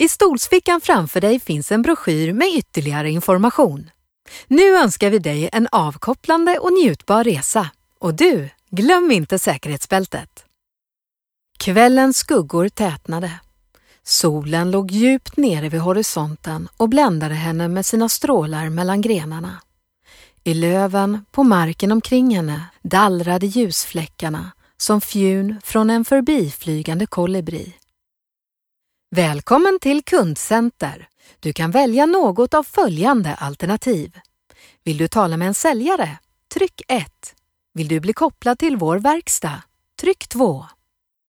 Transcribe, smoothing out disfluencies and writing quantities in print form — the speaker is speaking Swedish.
I stolsfickan framför dig finns en broschyr med ytterligare information. Nu önskar vi dig en avkopplande och njutbar resa. Och du, glöm inte säkerhetsbältet. Kvällens skuggor tätnade. Solen låg djupt nere vid horisonten och bländade henne med sina strålar mellan grenarna. I löven på marken omkring henne dallrade ljusfläckarna som fjun från en förbiflygande kolibri. Välkommen till Kundcenter. Du kan välja något av följande alternativ. Vill du tala med en säljare? Tryck 1. Vill du bli kopplad till vår verkstad? Tryck 2.